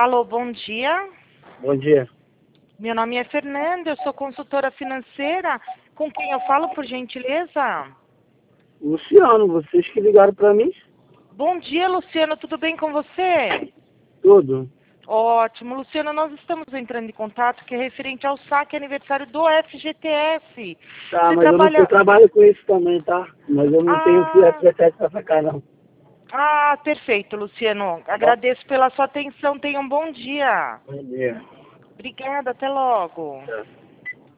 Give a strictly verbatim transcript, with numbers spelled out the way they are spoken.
Alô, bom dia. Bom dia. Meu nome é Fernanda, eu sou consultora financeira. Com quem eu falo, por gentileza? Luciano, vocês que ligaram pra mim? Bom dia, Luciano, tudo bem com você? Tudo. Ótimo. Luciano, nós estamos entrando em contato que é referente ao saque aniversário do F G T S. Tá, Você mas eu, não, trabalha... eu trabalho com isso também, tá? Mas eu não tenho Ah, F G T S pra sacar, não. ah, perfeito, Luciano. Agradeço pela sua atenção. Tenha um bom dia. Bom dia. Obrigada, até logo. Tá.